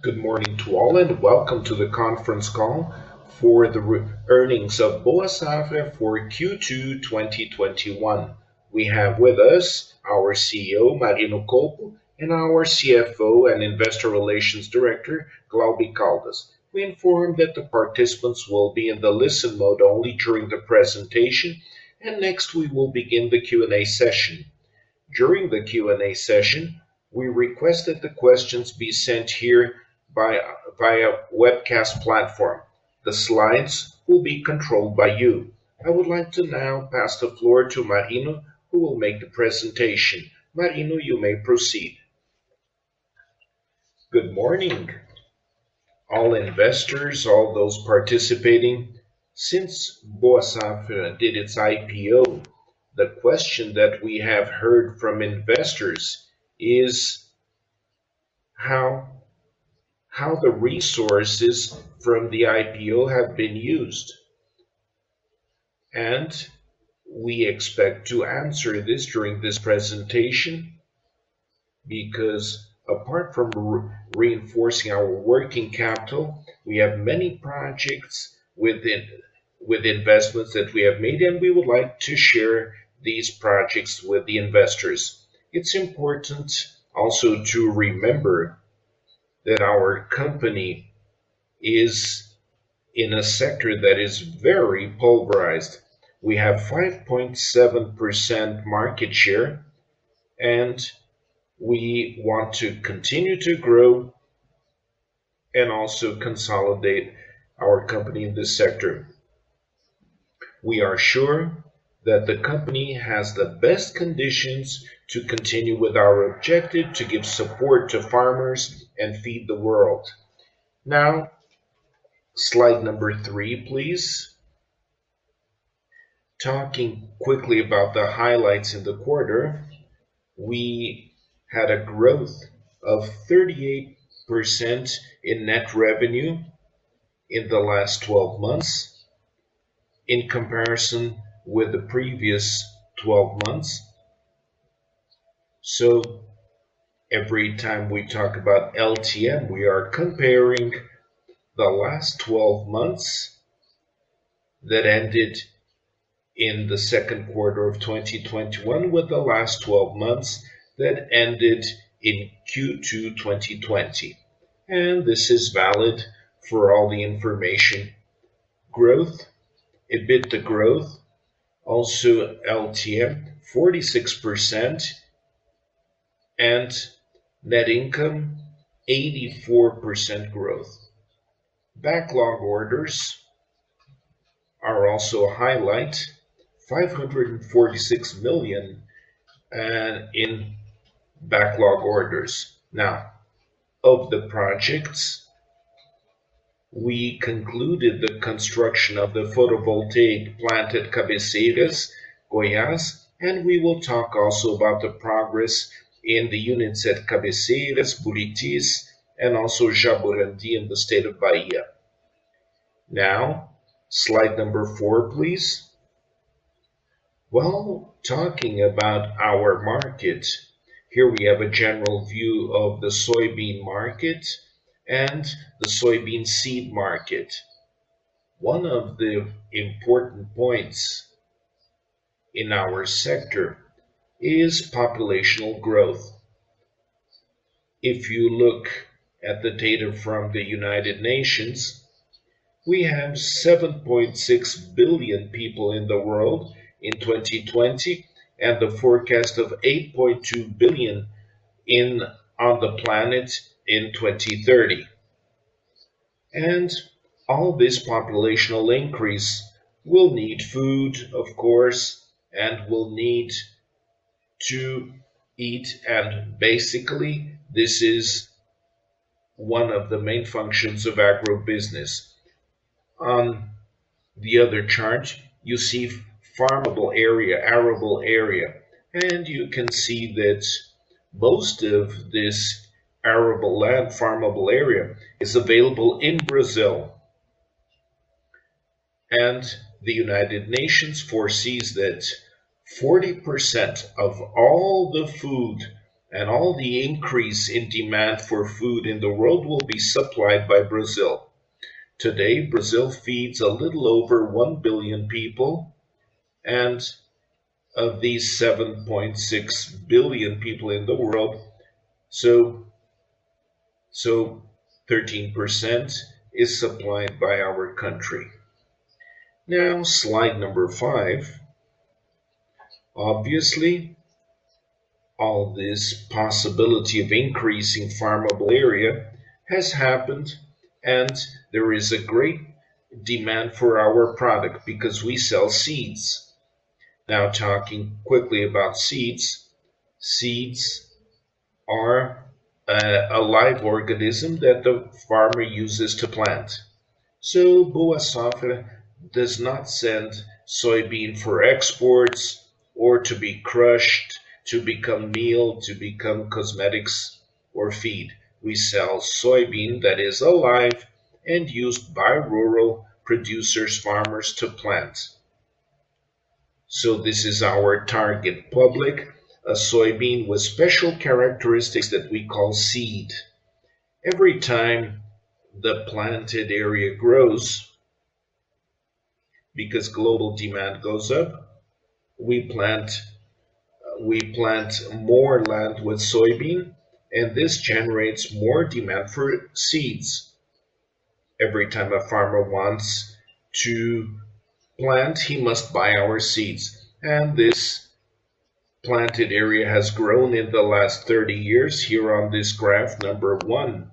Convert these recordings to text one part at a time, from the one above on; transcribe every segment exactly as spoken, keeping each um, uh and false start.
Good morning to all and welcome to the conference call for the earnings of Boa Safra for Q two twenty twenty-one. We have with us our C E O, Marino Colpo, and our C F O and Investor Relations Director, Glaubi Caldas. We inform that the participants will be in the listen mode only during the presentation, and next we will begin the Q and A session. During the Q and A session, we request that the questions be sent here by, via webcast platform. The slides will be controlled by you. I would like to now pass the floor to Marino, who will make the presentation. Marino, you may proceed. Good morning, all investors, all those participating. Since Boa Safra did its I P O, the question that we have heard from investors is how how the resources from the I P O have been used. And we expect to answer this during this presentation because apart from re reinforcing our working capital, we have many projects within with investments that we have made, and we would like to share these projects with the investors. It's important also to remember that our company is in a sector that is very pulverized. We have five point seven percent market share, and we want to continue to grow and also consolidate our company in this sector. We are sure that the company has the best conditions to continue with our objective to give support to farmers and feed the world. Now, slide number three, please. Talking quickly about the highlights in the quarter, we had a growth of thirty-eight percent in net revenue in the last twelve months in comparison with the previous twelve months. So every time we talk about L T M, we are comparing the last twelve months that ended in the second quarter of twenty twenty-one with the last twelve months that ended in Q two twenty twenty. And this is valid for all the information. Growth, EBITDA growth, also L T M, forty-six percent, and net income, eighty-four percent growth. Backlog orders are also a highlight, five hundred forty-six million uh, in backlog orders. Now, of the projects, we concluded the construction of the photovoltaic plant at Cabeceiras, Goiás, and we will talk also about the progress in the units at Cabeceiras, Buritis, and also Jaborandi in the state of Bahia. Now, slide number four, please. Well, talking about our market, here we have a general view of the soybean market and the soybean seed market. One of the important points in our sector is populational growth. If you look at the data from the United Nations, we have seven point six billion people in the world in twenty twenty and the forecast of eight point two billion in on the planet in twenty thirty. And all this populational increase will need food, of course, and will need to eat, and basically this is one of the main functions of agribusiness. On the other chart, you see farmable area, arable area, and you can see that most of this arable land, farmable area, is available in Brazil. And the United Nations foresees that forty percent of all the food and all the increase in demand for food in the world will be supplied by Brazil. Today, Brazil feeds a little over one billion people, and of these seven point six billion people in the world, so, so thirteen percent is supplied by our country. Now, slide number five. Obviously, all this possibility of increasing farmable area has happened, and there is a great demand for our product because we sell seeds. Now, talking quickly about seeds, seeds are a, a live organism that the farmer uses to plant. So, Boa Safra does not send soybean for exports or to be crushed, to become meal, to become cosmetics or feed. We sell soybean that is alive and used by rural producers, farmers to plant. So this is our target public, a soybean with special characteristics that we call seed. Every time the planted area grows, because global demand goes up, we plant we plant more land with soybean, and this generates more demand for seeds. Every time a farmer wants to plant, he must buy our seeds. And this planted area has grown in the last thirty years. Here on this graph, number one,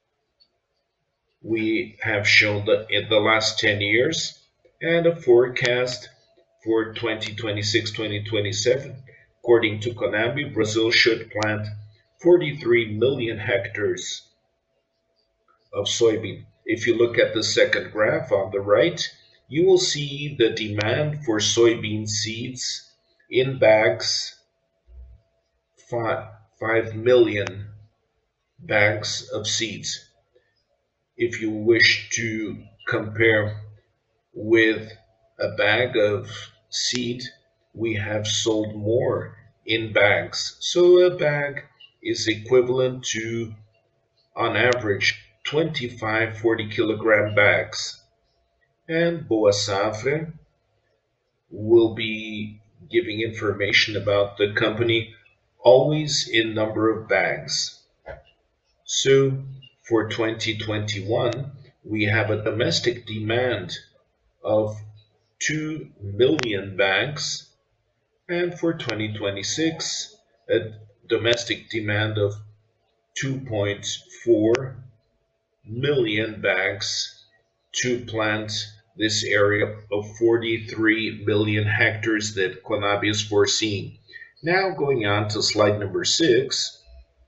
we have shown that in the last ten years and a forecast for twenty twenty-six to twenty twenty-seven. According to CONAB, Brazil should plant forty-three million hectares of soybean. If you look at the second graph on the right, you will see the demand for soybean seeds in bags, five, five million bags of seeds. If you wish to compare with a bag of seed, we have sold more in bags. So a bag is equivalent to, on average, twenty-five, forty kilogram bags. And Boa Safra will be giving information about the company always in number of bags. So for twenty twenty-one, we have a domestic demand of two million bags, and for twenty twenty-six, a domestic demand of two point four million bags to plant this area of forty-three million hectares that CONAB is foreseeing. Now going on to slide number six,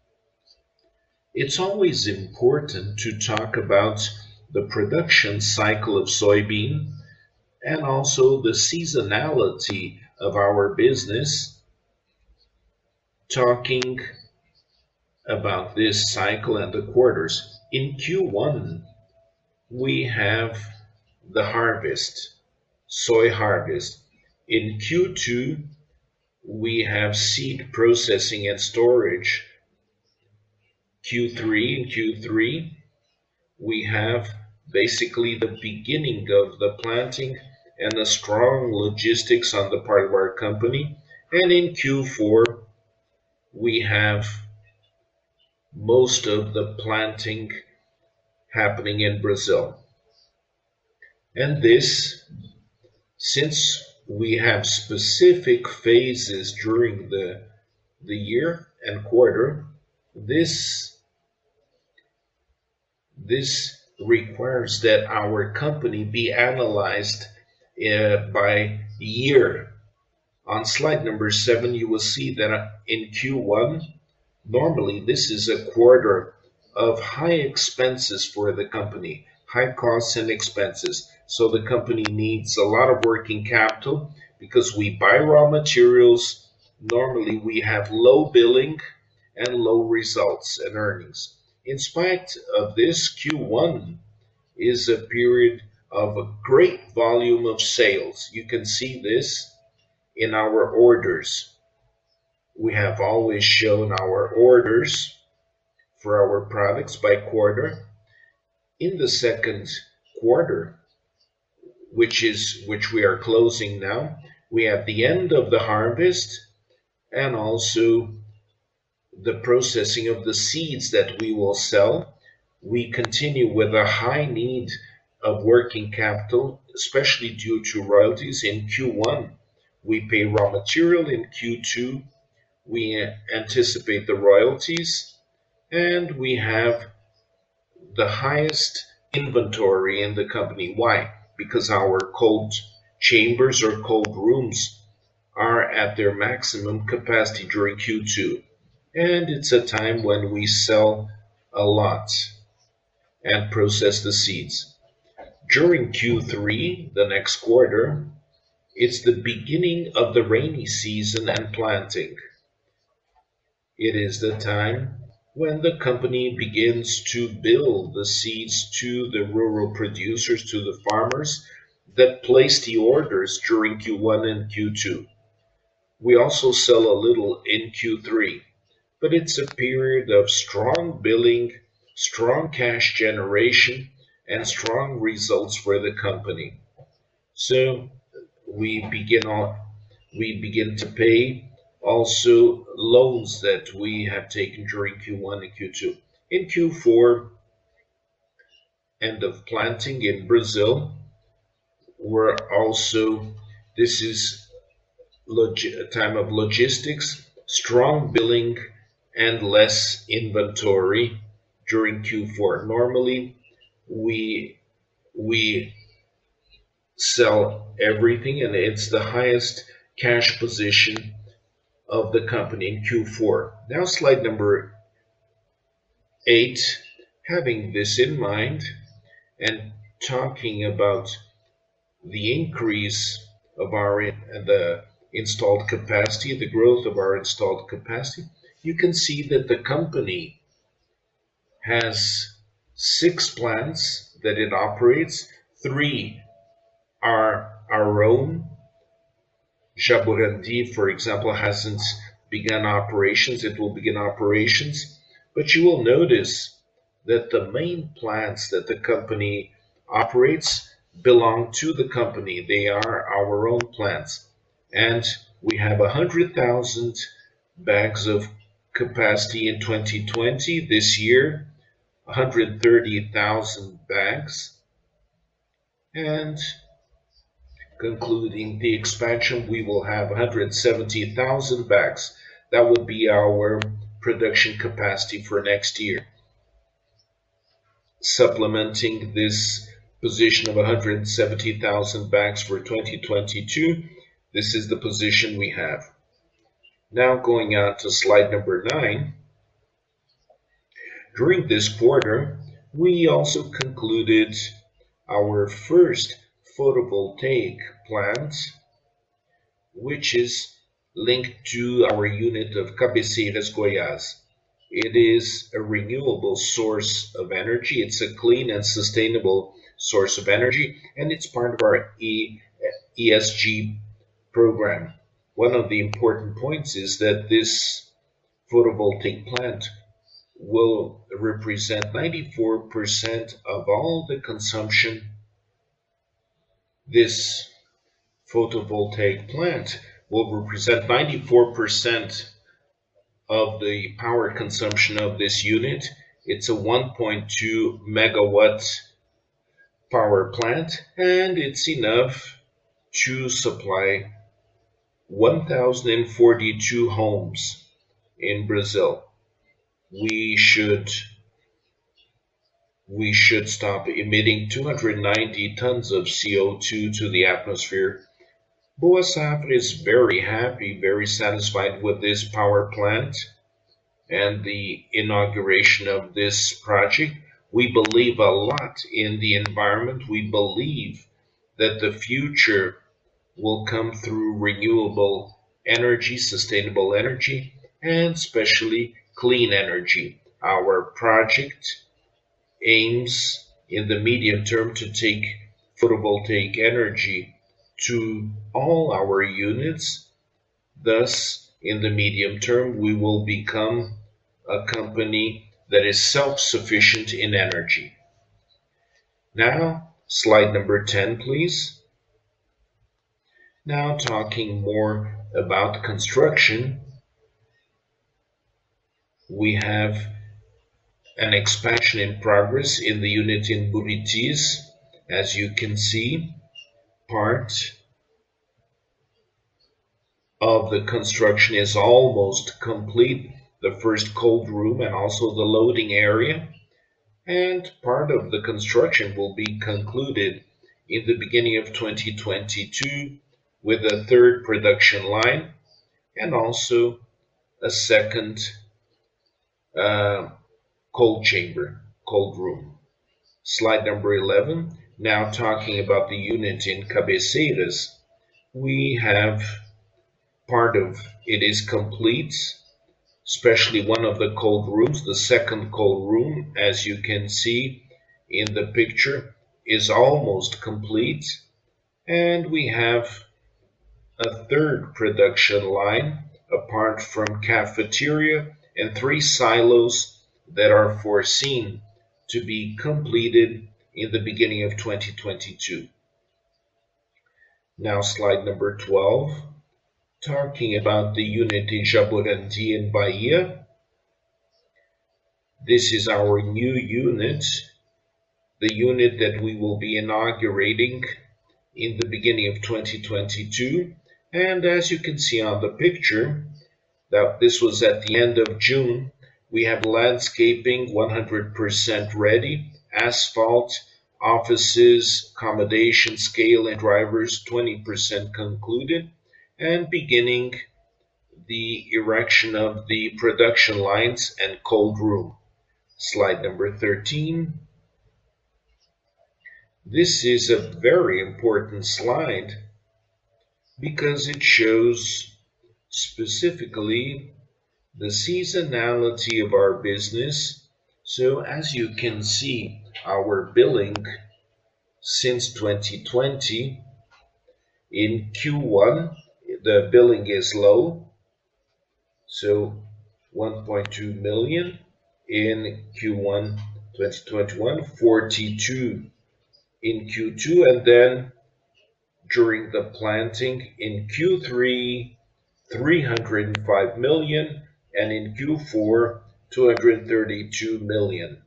it's always important to talk about the production cycle of soybean and also the seasonality of our business, talking about this cycle and the quarters. In Q one, we have the harvest, soy harvest. In Q two, we have seed processing and storage. Q three, in Q three, we have basically the beginning of the planting and the strong logistics on the part of our company. And in Q four, we have most of the planting happening in Brazil. And this, since we have specific phases during the, the year and quarter, this, this requires that our company be analyzed uh, by year. On slide number seven, you will see that in Q one, normally this is a quarter of high expenses for the company, high costs and expenses. So the company needs a lot of working capital because we buy raw materials. Normally we have low billing and low results and earnings. In spite of this, Q one is a period of a great volume of sales. You can see this in our orders. We have always shown our orders for our products by quarter. In the second quarter, which is which we are closing now, we have the end of the harvest and also the processing of the seeds that we will sell. We continue with a high need of working capital, especially due to royalties. In Q one, we pay raw material. In Q two, we anticipate the royalties, and we have the highest inventory in the company. Why? Because our cold chambers or cold rooms are at their maximum capacity during Q two. And it's a time when we sell a lot and process the seeds. During Q three, the next quarter, it's the beginning of the rainy season and planting. It is the time when the company begins to bill the seeds to the rural producers, to the farmers that place the orders during Q one and Q two. We also sell a little in Q three, but it's a period of strong billing, strong cash generation, and strong results for the company. So we begin on, we begin to pay also loans that we have taken during Q one and Q two. In Q four, end of planting in Brazil, we're also, this is a time of logistics, strong billing, and less inventory during Q four. Normally, we we sell everything, and it's the highest cash position of the company in Q four. Now, slide number eight. Having this in mind and talking about the increase of our the installed capacity, the growth of our installed capacity, you can see that the company has six plants that it operates. Three are our own. Jaborandi, for example, hasn't begun operations. It will begin operations. But you will notice that the main plants that the company operates belong to the company. They are our own plants. And we have one hundred thousand bags of capacity in twenty twenty. This year, one hundred thirty thousand bags. And concluding the expansion, we will have one hundred seventy thousand bags. That would be our production capacity for next year. Supplementing this position of one hundred seventy thousand bags for twenty twenty-two, this is the position we have. Now going on to slide number nine. During this quarter, we also concluded our first photovoltaic plant, which is linked to our unit of Cabeceiras, Goiás. It is a renewable source of energy. It's a clean and sustainable source of energy, and it's part of our E S G program. One of the important points is that this photovoltaic plant will represent ninety-four percent of all the consumption. This photovoltaic plant will represent ninety-four percent of the power consumption of this unit. It's a one point two megawatt power plant, and it's enough to supply one thousand forty-two homes in Brazil. We should we should stop emitting two hundred ninety tons of C O two to the atmosphere. Boa Safra is very happy, very satisfied with this power plant and the inauguration of this project. We believe a lot in the environment. We believe that the future will come through renewable energy, sustainable energy, and especially clean energy. Our project aims in the medium term to take photovoltaic energy to all our units, thus in the medium term, we will become a company that is self-sufficient in energy. Now, slide number ten, please. Now talking more about construction, we have an expansion in progress in the unit in Buritis. As you can see, part of the construction is almost complete, the first cold room and also the loading area, and part of the construction will be concluded in the beginning of twenty twenty-two with a third production line and also a second uh, cold chamber, cold room. Slide number eleven. Now talking about the unit in Cabeceiras, we have part of it is complete, especially one of the cold rooms. The second cold room, as you can see in the picture, is almost complete, and we have a third production line apart from cafeteria and three silos that are foreseen to be completed in the beginning of twenty twenty-two. Now slide number twelve, talking about the unit in Jaborandi in Bahia. This is our new unit, the unit that we will be inaugurating in the beginning of twenty twenty-two. And as you can see on the picture, that this was at the end of June. We have landscaping one hundred percent ready, asphalt, offices, accommodation, scale, and drivers twenty percent concluded, and beginning the erection of the production lines and cold room. Slide number thirteen. This is a very important slide because it shows specifically the seasonality of our business. So as you can see, our billing since twenty twenty, in Q one, the billing is low, so one point two million. In Q one twenty twenty-one, forty-two in Q two, and then during the planting in Q three, three hundred five million, and in Q four, two hundred thirty-two million.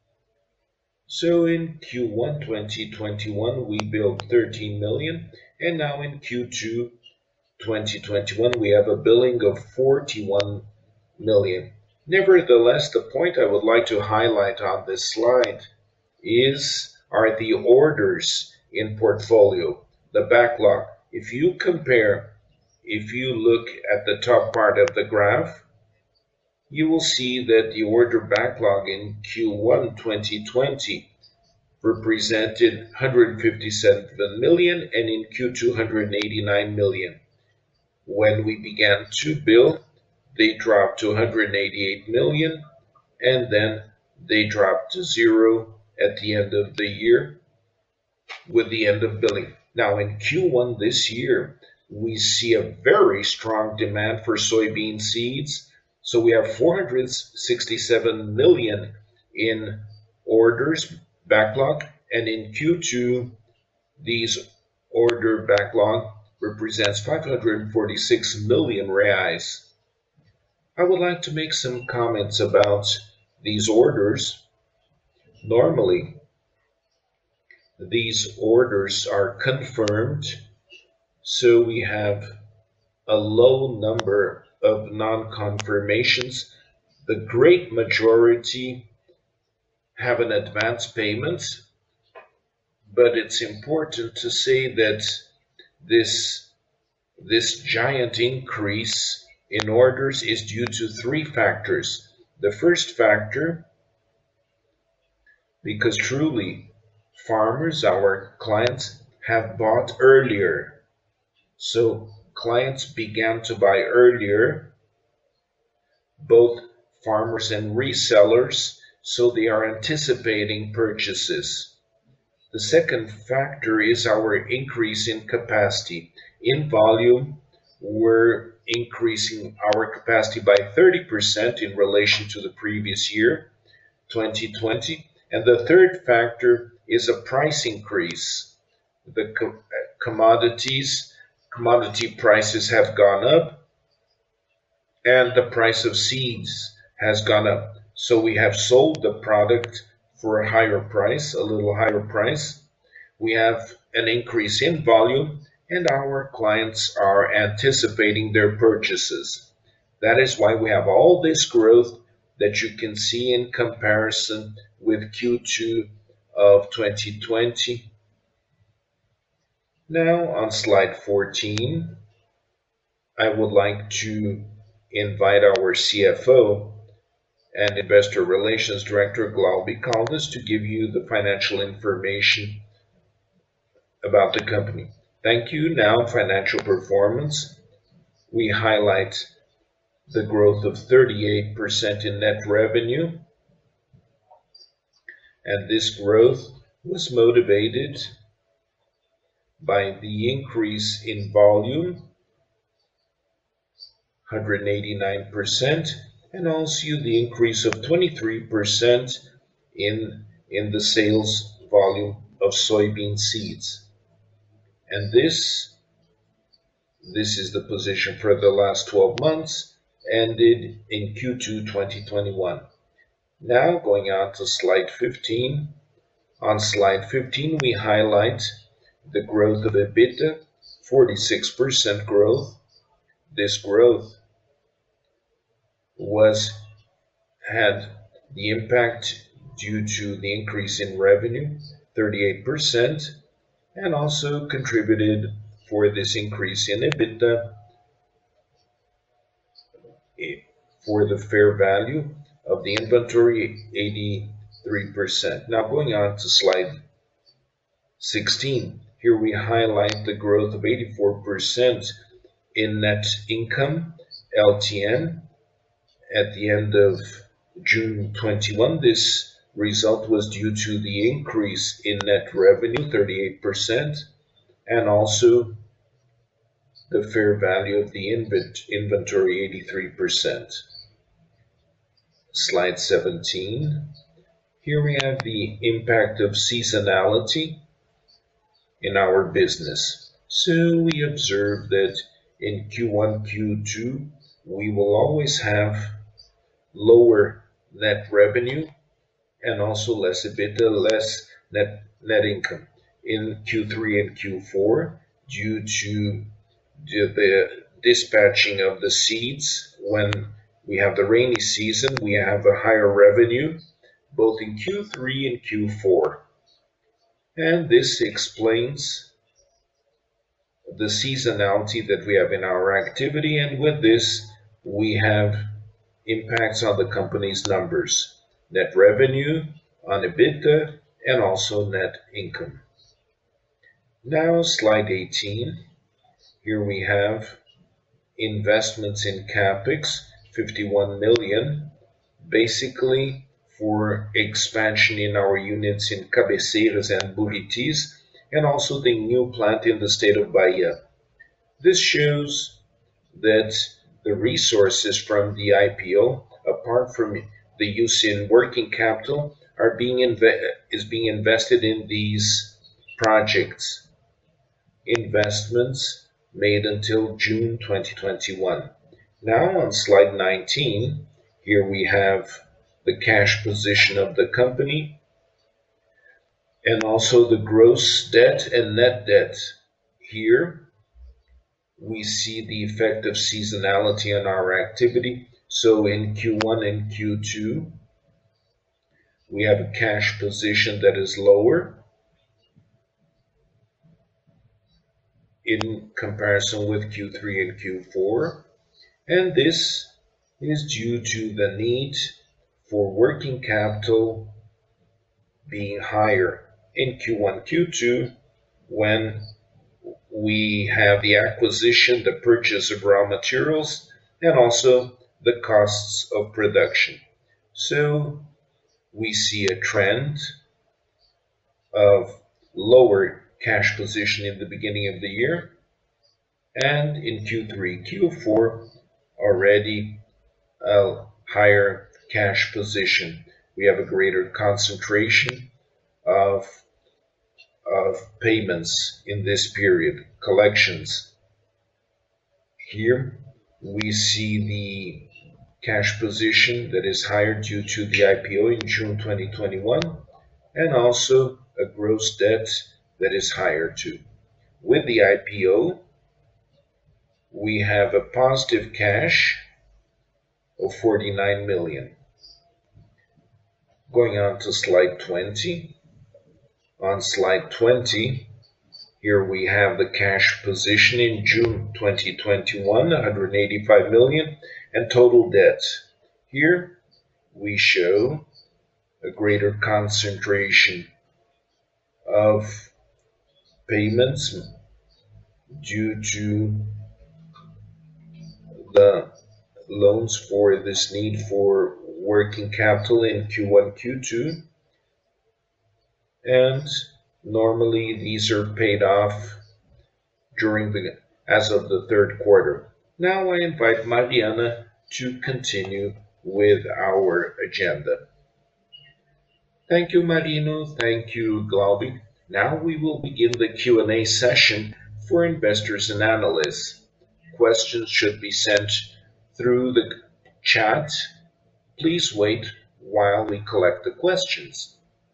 So in Q one twenty twenty-one, we billed thirteen million, and now in Q two twenty twenty-one, we have a billing of forty-one million. Nevertheless, the point I would like to highlight on this slide is are the orders in portfolio, the backlog. If you compare, if you look at the top part of the graph, you will see that the order backlog in Q one twenty twenty represented one hundred fifty-seven million, and in Q two, one hundred eighty-nine million. When we began to bill, they dropped to one hundred eighty-eight million, and then they dropped to zero at the end of the year with the end of billing. Now in Q one this year, we see a very strong demand for soybean seeds. So we have four hundred sixty-seven million in orders backlog, and in Q two, these order backlog represents five hundred forty-six million reais. I would like to make some comments about these orders. Normally, these orders are confirmed, so we have a low number of non-confirmations. The great majority have an advance payment, but it's important to say that this, this giant increase in orders is due to three factors. The first factor, because truly farmers, our clients, have bought earlier. So clients began to buy earlier, both farmers and resellers, so they are anticipating purchases. The second factor is our increase in capacity. In volume, we're increasing our capacity by thirty percent in relation to the previous year, twenty twenty. And the third factor is a price increase. The co commodities, commodity prices have gone up, and the price of seeds has gone up. So we have sold the product for a higher price, a little higher price. We have an increase in volume, and our clients are anticipating their purchases. That is why we have all this growth that you can see in comparison with Q two of twenty twenty. Now on slide fourteen, I would like to invite our C F O and Investor Relations Director, Glaubi Caldas, to give you the financial information about the company. Thank you. Now, financial performance. We highlight the growth of thirty-eight percent in net revenue, and this growth was motivated by the increase in volume, one hundred eighty-nine percent, and also the increase of twenty-three percent in, in the sales volume of soybean seeds. And this, this is the position for the last twelve months, ended in Q two twenty twenty-one. Now going on to slide fifteen. On slide fifteen, we highlight the growth of EBITDA, forty-six percent growth. This growth was had the impact due to the increase in revenue, thirty-eight percent, and also contributed for this increase in EBITDA for the fair value of the inventory, eighty-three percent. Now going on to slide sixteen. Here we highlight the growth of eighty-four percent in net income, L T M. At the end of June twenty-one, this result was due to the increase in net revenue, thirty-eight percent, and also the fair value of the inventory, eighty-three percent. Slide seventeen. Here we have the impact of seasonality in our business. So we observe that in Q one, Q two, we will always have lower net revenue and also less EBITDA, less net, net income. In Q three and Q four, due to the dispatching of the seeds, when we have the rainy season, we have a higher revenue, both in Q three and Q four. And this explains the seasonality that we have in our activity, and with this, we have impacts on the company's numbers, net revenue, on EBITDA, and also net income. Now, slide eighteen. Here we have investments in CapEx, fifty-one million, basically for expansion in our units in Cabeceiras and Buritis, and also the new plant in the state of Bahia. This shows that the resources from the I P O, apart from the use in working capital, are being inve- is being invested in these projects. Investments made until June twenty twenty-one. Now on slide nineteen, here we have the cash position of the company and also the gross debt and net debt. Here we see the effect of seasonality on our activity. So in Q one and Q two, we have a cash position that is lower in comparison with Q three and Q four, and this is due to the need for working capital being higher in Q one, Q two, when we have the acquisition, the purchase of raw materials, and also the costs of production. So we see a trend of lower cash position in the beginning of the year, and in Q three, Q four already a higher cash position. We have a greater concentration of, of payments in this period, collections. Here we see the cash position that is higher due to the I P O in June twenty twenty-one, and also a gross debt that is higher too. With the I P O, we have a positive cash of forty-nine million. Going on to slide twenty. On slide twenty, here we have the cash position in June twenty twenty-one, one hundred eighty-five million, and total debt. Here we show a greater concentration of payments due to the loans for this need for working capital in Q one, Q two, and normally these are paid off during the as of the third quarter. Now I invite Mariana to continue with our agenda. Thank you, Marino. Thank you, Glaubi. Now we will begin the Q and A session for investors and analysts. Questions should be sent through the chat. Please wait while we collect the questions.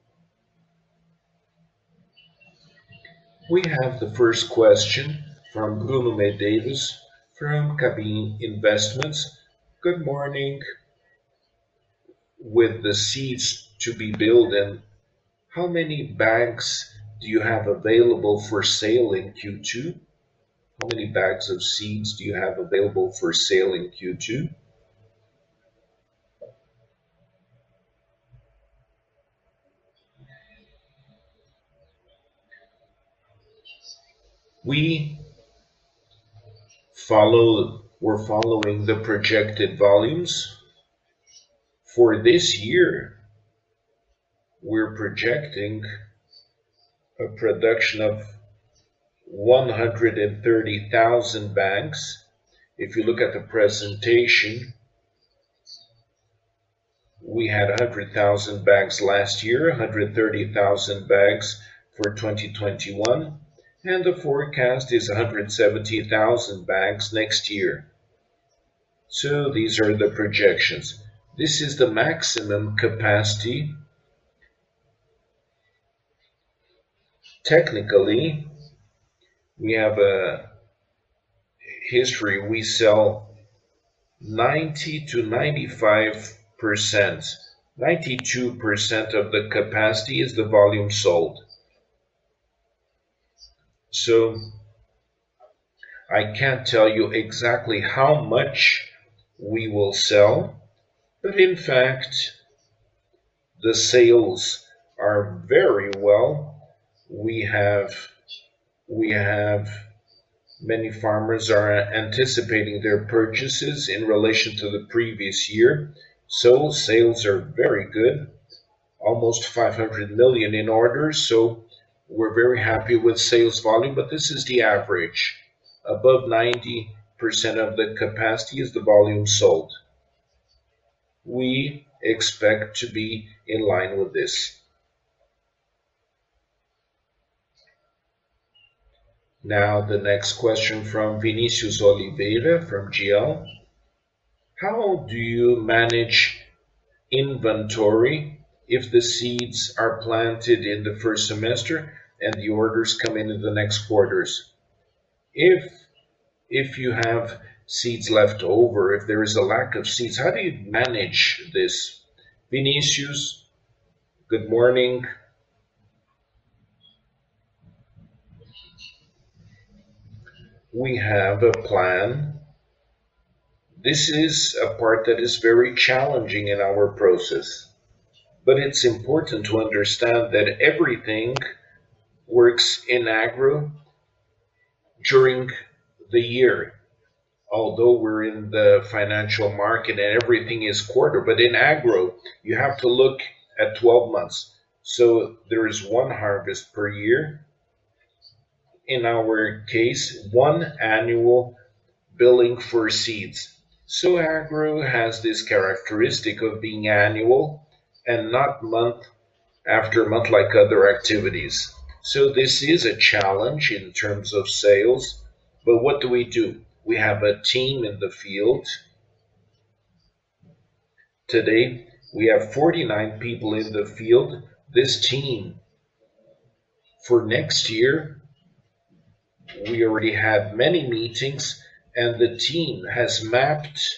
We have the first question from Bruno Medeiros from Cabin Investments. Good morning. With the seeds to be built, and how many bags do you have available for sale in Q two? How many bags of seeds do you have available for sale in Q two? We follow, we're following the projected volumes. For this year, we're projecting a production of one hundred thirty thousand bags. If you look at the presentation, we had one hundred thousand bags last year, one hundred thirty thousand bags for twenty twenty-one, and the forecast is one hundred seventy thousand bags next year. So these are the projections. This is the maximum capacity. Technically, we have a history. We sell ninety to ninety-five percent. ninety-two percent of the capacity is the volume sold. So I can't tell you exactly how much we will sell, but in fact, the sales are very well. We have, we have many farmers are anticipating their purchases in relation to the previous year. So sales are very good, almost five hundred million in orders. So we're very happy with sales volume, but this is the average. Above ninety percent of the capacity is the volume sold. We expect to be in line with this. Now the next question from Vinicius Oliveira from G L. How do you manage inventory if the seeds are planted in the first semester and the orders come in in the next quarters? If, if you have seeds left over, if there is a lack of seeds, how do you manage this? Vinicius, good morning. We have a plan. This is a part that is very challenging in our process, but it's important to understand that everything works in agro during the year. Although we're in the financial market and everything is quarter, but in agro, you have to look at twelve months. So there is one harvest per year. in our case, one annual billing for seeds. So agro has this characteristic of being annual and not month after month like other activities. So this is a challenge in terms of sales, but what do we do? We have a team in the field. Today, we have forty-nine people in the field. This team, for next year, we already had many meetings, and the team has mapped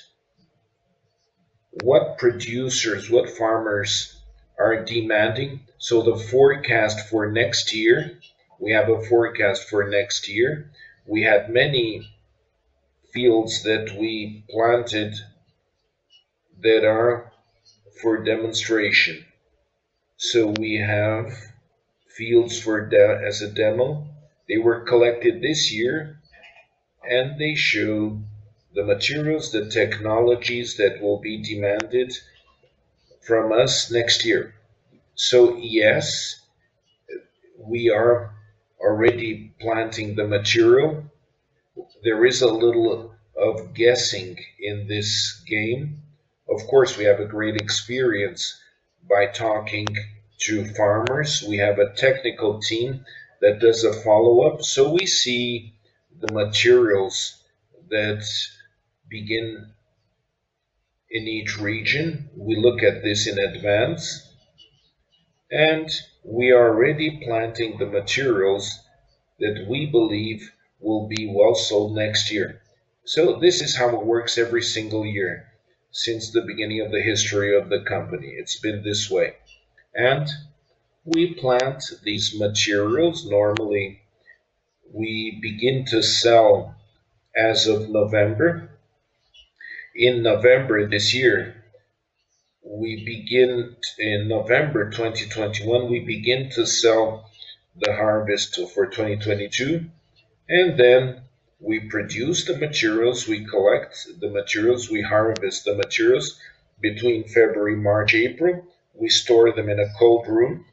what producers, what farmers are demanding. So the forecast for next year, we have a forecast for next year. We had many fields that we planted that are for demonstration. So we have fields for de- as a demo. They were collected this year, and they show the materials, the technologies that will be demanded from us next year. So yes, we are already planting the material. There is a little of guessing in this game. Of course, we have a great experience by talking to farmers. We have a technical team that does a follow-up. So we see the materials that begin in each region. We look at this in advance, and we are already planting the materials that we believe will be well sold next year. So this is how it works every single year since the beginning of the history of the company. It's been this way. And we plant these materials. Normally, we begin to sell as of November. In November this year, we begin in November twenty twenty-one, we begin to sell the harvest for twenty twenty-two, and then we produce the materials, we collect the materials, we harvest the materials between February, March, April. We store them in a cold room,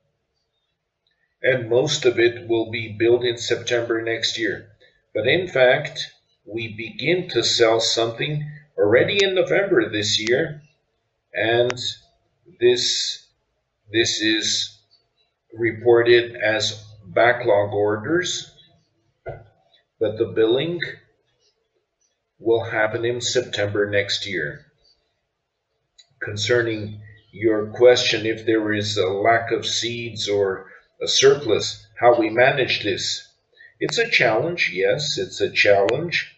and most of it will be billed in September next year. But in fact, we begin to sell something already in November this year, and this this is reported as backlog orders, but the billing will happen in September next year. Concerning your question, if there is a lack of seeds or a surplus, how we manage this. It's a challenge, yes, it's a challenge.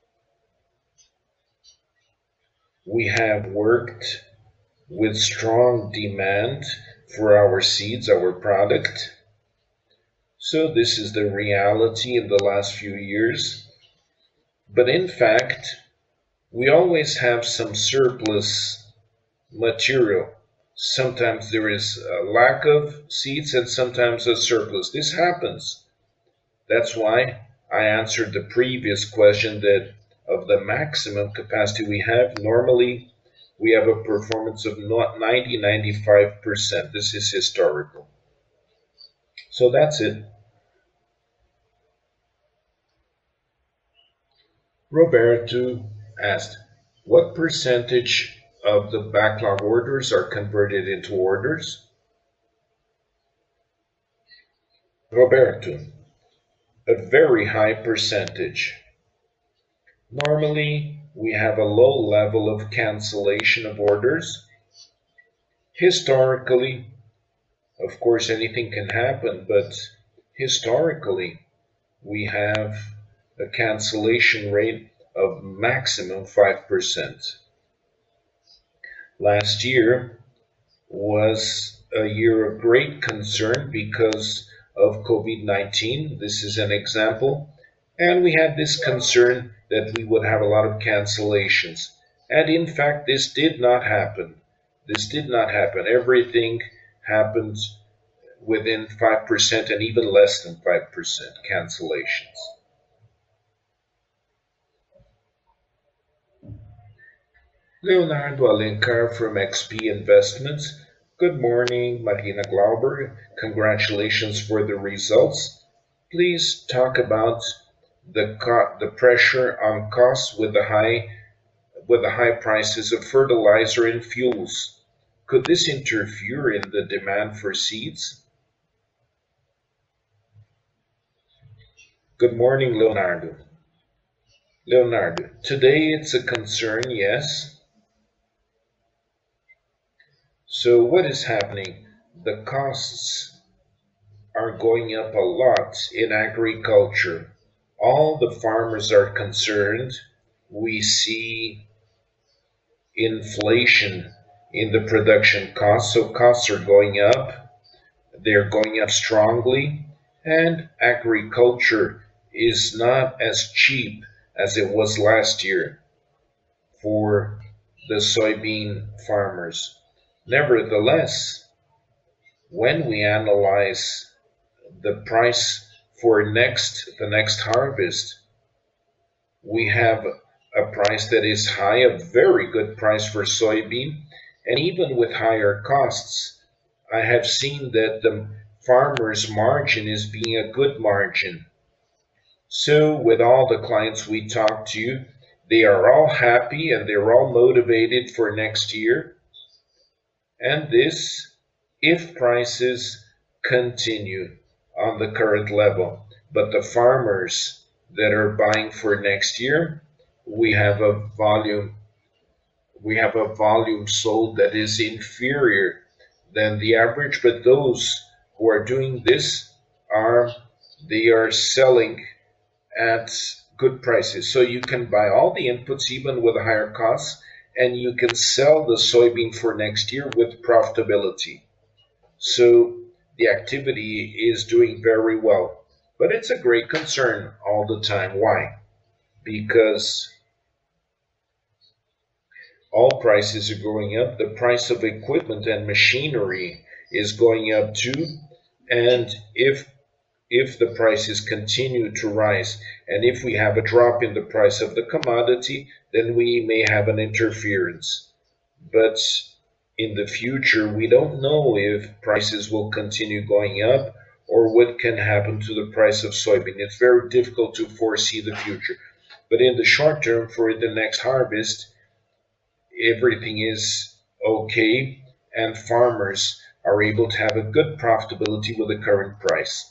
We have worked with strong demand for our seeds, our product. So this is the reality in the last few years. But in fact, we always have some surplus material. Sometimes there is a lack of seeds and sometimes a surplus. This happens. That's why I answered the previous question that of the maximum capacity we have, normally we have a performance of ninety to ninety-five percent. This is historical. So that's it. Roberto asked, what percentage of the backlog orders are converted into orders? Roberto, a very high percentage. Normally, we have a low level of cancellation of orders. Historically, of course, anything can happen, but historically, we have a cancellation rate of maximum five percent. Last year was a year of great concern because of COVID nineteen. This is an example. And we had this concern that we would have a lot of cancellations. And in fact, this did not happen. This did not happen. Everything happened within five percent and even less than five percent cancellations. Leonardo Alencar from X P Investments. Good morning, Marina Glauber. Congratulations for the results. Please talk about the co- the pressure on costs with the high with the high prices of fertilizer and fuels. Could this interfere in the demand for seeds? Good morning, Leonardo. Leonardo, today it's a concern, yes. So what is happening? The costs are going up a lot in agriculture. All the farmers are concerned. We see inflation in the production costs, so costs are going up. They're going up strongly, and agriculture is not as cheap as it was last year for the soybean farmers. Nevertheless, when we analyze the price for next the next harvest, we have a price that is high, a very good price for soybean, and even with higher costs, I have seen that the farmer's margin is being a good margin. So with all the clients we talk to, they are all happy and they're all motivated for next year. And this if prices continue on the current level. But the farmers that are buying for next year, we have a volume we have a volume sold that is inferior than the average, but those who are doing this are they are selling at good prices. So you can buy all the inputs even with higher costs, and you can sell the soybean for next year with profitability. So the activity is doing very well. But it's a great concern all the time. Why? Because all prices are going up. The price of equipment and machinery is going up too. And if if the prices continue to rise, and if we have a drop in the price of the commodity, then we may have an interference. But in the future, we don't know if prices will continue going up or what can happen to the price of soybean. It's very difficult to foresee the future. But in the short term, for the next harvest, everything is okay, and farmers are able to have a good profitability with the current price.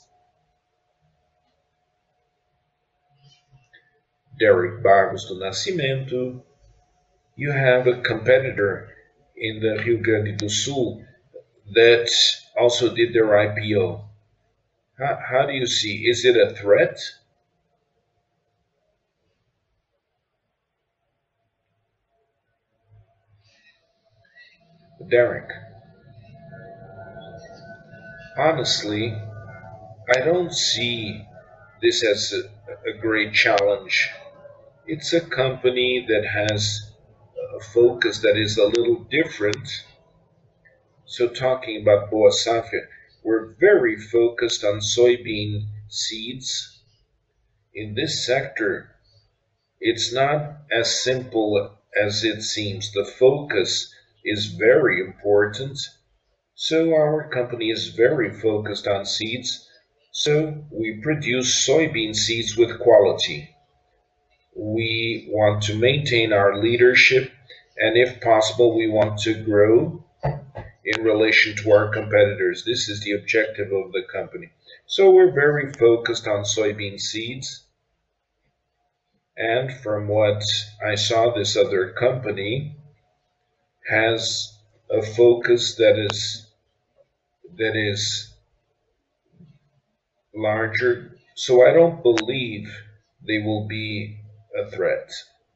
Derek Barros do Nascimento, you have a competitor in the Rio Grande do Sul that also did their I P O. How, how do you see? Is it a threat? Derek, honestly, I don't see this as a, a great challenge. It's a company that has a focus that is a little different. So talking about Boa Safra, we're very focused on soybean seeds. In this sector, it's not as simple as it seems. The focus is very important. So our company is very focused on seeds. So we produce soybean seeds with quality. We want to maintain our leadership, and if possible, we want to grow in relation to our competitors. This is the objective of the company. So we're very focused on soybean seeds. And from what I saw, this other company has a focus that is that is larger. So I don't believe they will be a threat.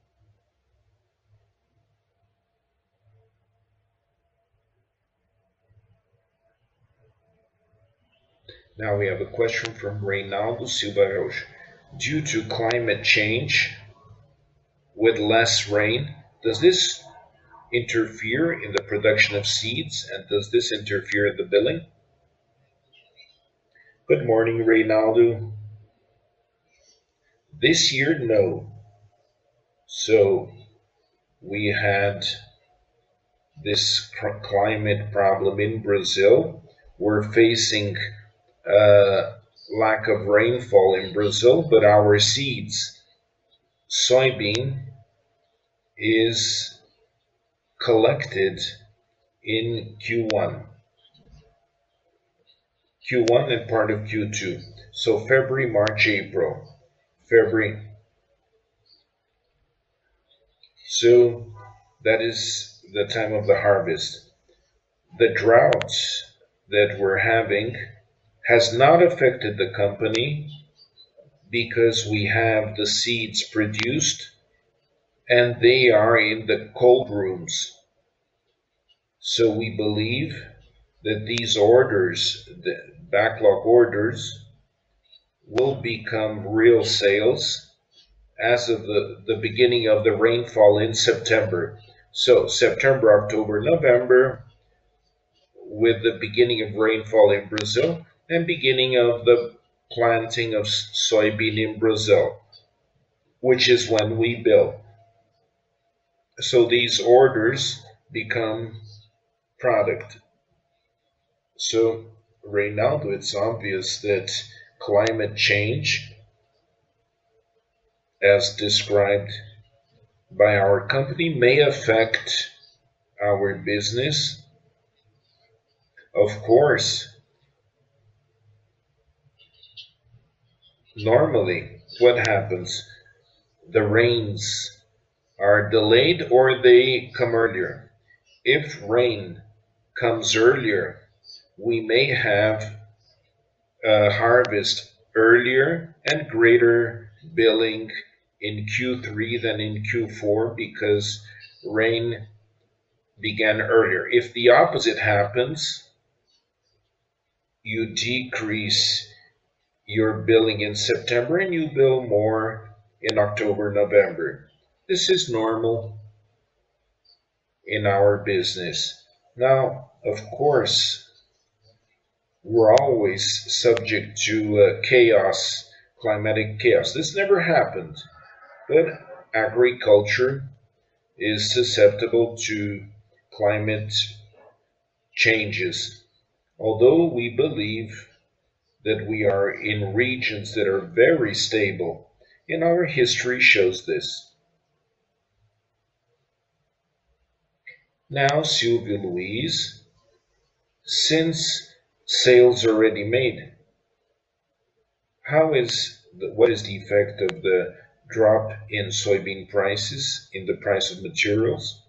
Now we have a question from Reynaldo Silva Rocha. Due to climate change with less rain, does this interfere in the production of seeds, and does this interfere in the billing? Good morning, Reynaldo. This year, no. So we had this climate problem in Brazil. We're facing uh, lack of rainfall in Brazil, but our seeds, soybean, is collected in Q one. Q one and part of Q two. So February, March, April. February. So that is the time of the harvest. The drought that we're having has not affected the company because we have the seeds produced and they are in the cold rooms. So we believe that these orders, the backlog orders, will become real sales as of the, the beginning of the rainfall in September. So September, October, November, with the beginning of rainfall in Brazil and beginning of the planting of soybean in Brazil, which is when we bill. So these orders become product. So, Reynaldo, it's obvious that climate change, as described by our company, may affect our business. Of course, normally, what happens? The rains are delayed or they come earlier. If rain comes earlier, we may have a harvest earlier and greater billing in Q three than in Q four because rain began earlier. If the opposite happens, you decrease your billing in September and you bill more in October, November. This is normal in our business. Now, of course, we're always subject to uh, chaos, climatic chaos. This never happened, but agriculture is susceptible to climate changes. Although we believe that we are in regions that are very stable, and our history shows this. Now, Silvio Luiz, since sales already made, how is the, what is the effect of the drop in soybean prices in the price of materials?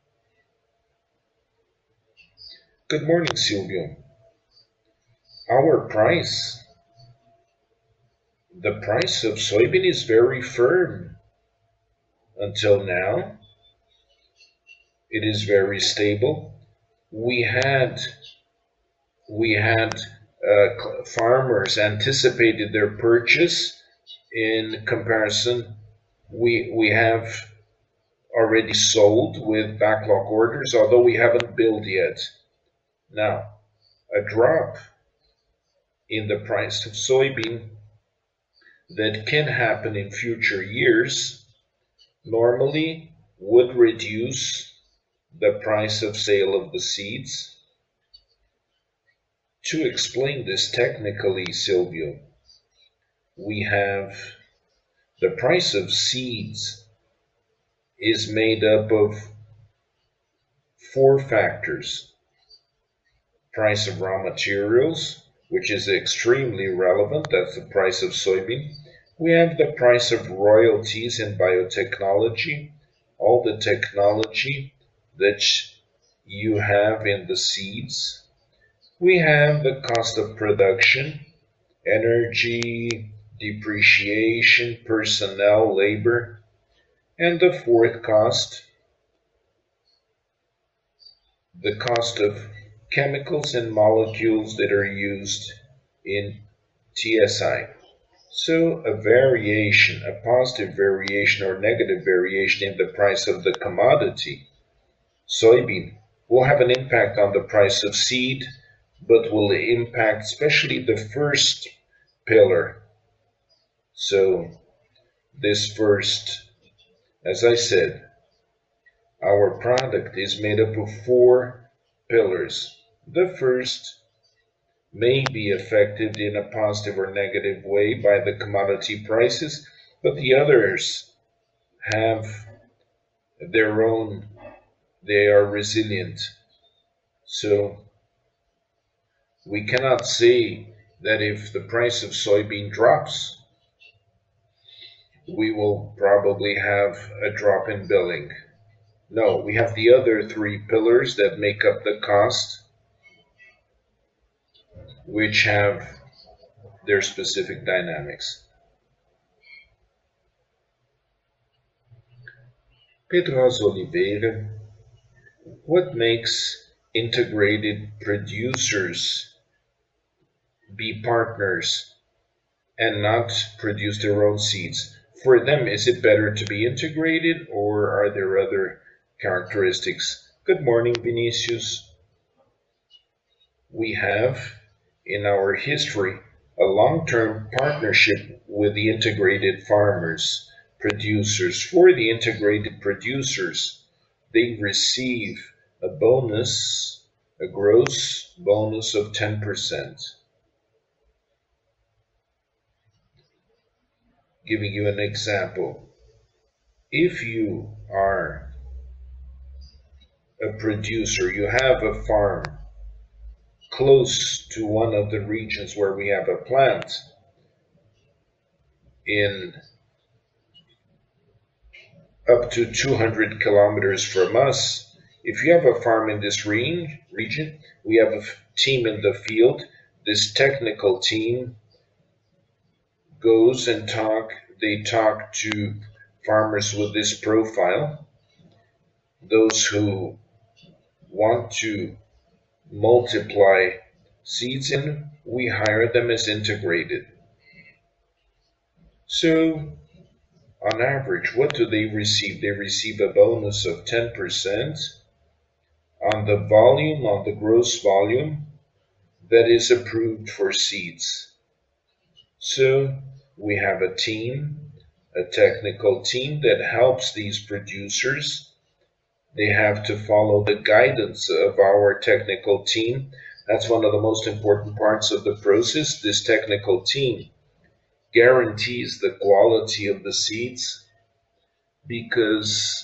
Good morning, Silvio. Our price, the price of soybean is very firm until now. It is very stable. We had we had uh, farmers anticipated their purchase. In comparison, we we have already sold with backlog orders, although we haven't billed yet. Now, a drop in the price of soybean that can happen in future years normally would reduce the price of sale of the seeds. To explain this technically, Silvio, we have the price of seeds is made up of four factors. Price of raw materials, which is extremely relevant, that's the price of soybean. We have the price of royalties in biotechnology, all the technology that you have in the seeds. We have the cost of production, energy, depreciation, personnel, labor, and the fourth cost, the cost of chemicals and molecules that are used in T S I. So a variation, a positive variation or negative variation in the price of the commodity, soybean, will have an impact on the price of seed, but will impact especially the first pillar. So this first, as I said, our product is made up of four pillars. The first may be affected in a positive or negative way by the commodity prices, but the others have their own, they are resilient. So we cannot say that if the price of soybean drops, we will probably have a drop in billing. No, we have the other three pillars that make up the cost, which have their specific dynamics. Pedrosa Oliveira, what makes integrated producers be partners and not produce their own seeds? For them, is it better to be integrated, or are there other characteristics? Good morning, Vinicius. We have, in our history, a long-term partnership with the integrated farmers, producers. For the integrated producers, they receive a bonus, a gross bonus of ten percent. Giving you an example, if you are a producer, you have a farm close to one of the regions where we have a plant, in up to two hundred kilometers from us, if you have a farm in this region, we have a team in the field. This technical team goes and talk, they talk to farmers with this profile, those who want to multiply seeds, and we hire them as integrated. So on average, what do they receive? They receive a bonus of ten percent on the volume, on the gross volume that is approved for seeds. So we have a team, a technical team that helps these producers. They have to follow the guidance of our technical team. That's one of the most important parts of the process. This technical team guarantees the quality of the seeds, because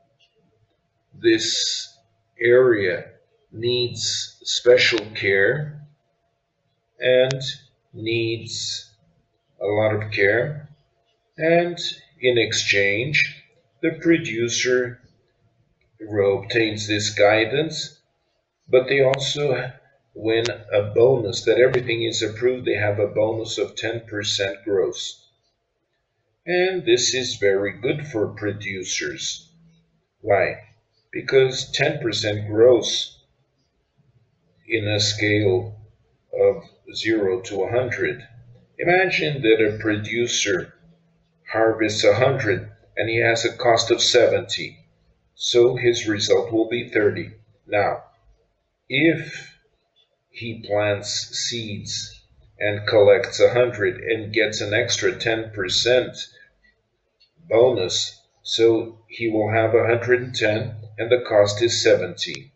this area needs special care and needs a lot of care, and in exchange the producer obtains this guidance, but they also win a bonus that everything is approved. They have a bonus of ten percent gross. And this is very good for producers. Why? Because ten percent gross in a scale of zero to one hundred. Imagine that a producer harvests one hundred and he has a cost of seventy. So his result will be thirty. Now, if he plants seeds and collects one hundred and gets an extra ten percent bonus, so he will have one hundred ten and the cost is seventy.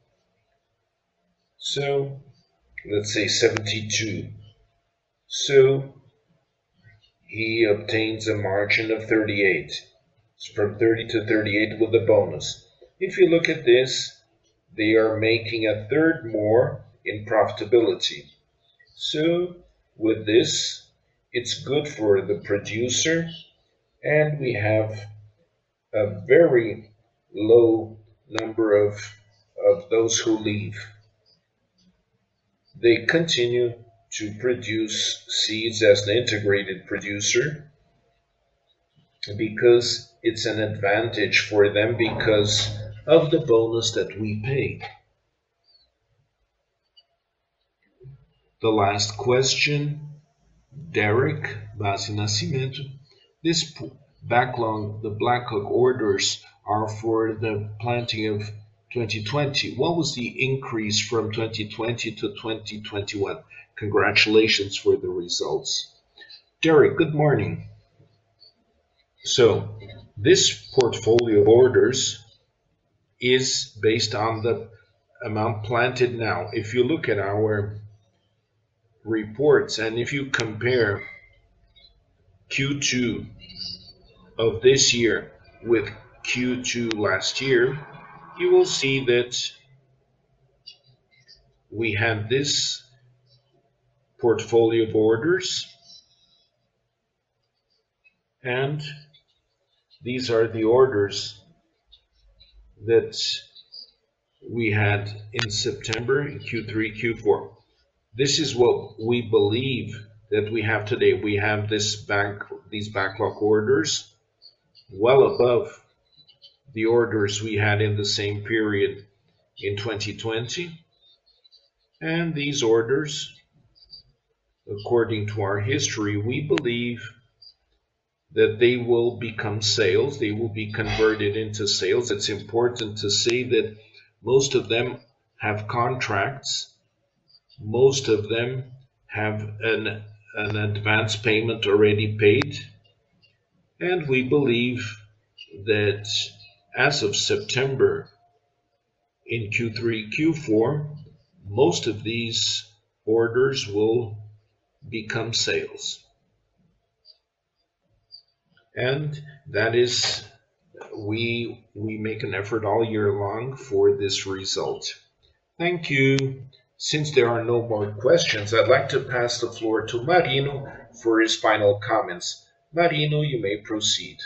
So let's say seventy-two. So he obtains a margin of thirty-eight. It's from thirty to thirty-eight with the bonus. If you look at this, they are making a third more in profitability. So with this, it's good for the producer, and we have a very low number of, of those who leave. They continue to produce seeds as an integrated producer because it's an advantage for them because of the bonus that we pay. The last question, Derek Basi Nascimento. This backlog, the backlog orders are for the planting of twenty twenty. What was the increase from twenty twenty to twenty twenty-one? Congratulations for the results. Derek, good morning. So this portfolio of orders is based on the amount planted now. If you look at our reports, and if you compare Q two of this year with Q two last year, you will see that we had this portfolio of orders, and these are the orders that we had in September, in Q three, Q four. This is what we believe that we have today. We have this back, these backlog orders well above the orders we had in the same period in twenty twenty. And these orders, according to our history, we believe that they will become sales, they will be converted into sales. It's important to say that most of them have contracts, most of them have an, an advance payment already paid, and we believe that as of September in Q three, Q four, most of these orders will become sales. And that is, we we make an effort all year long for this result. Thank you. Since there are no more questions, I'd like to pass the floor to Marino for his final comments. Marino, you may proceed.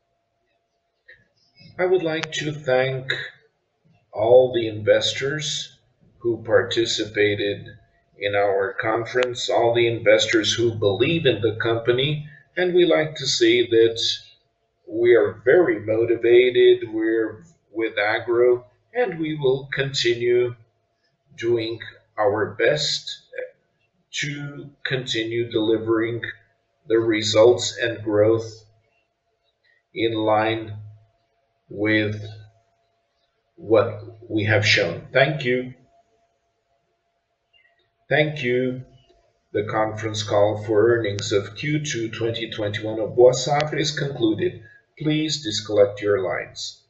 I would like to thank all the investors who participated in our conference, all the investors who believe in the company, and we like to say that we are very motivated, we're with Agro, and we will continue doing our best to continue delivering the results and growth in line with what we have shown. Thank you. Thank you. The conference call for earnings of Q two twenty twenty-one of Boa Safra is concluded. Please disconnect your lines.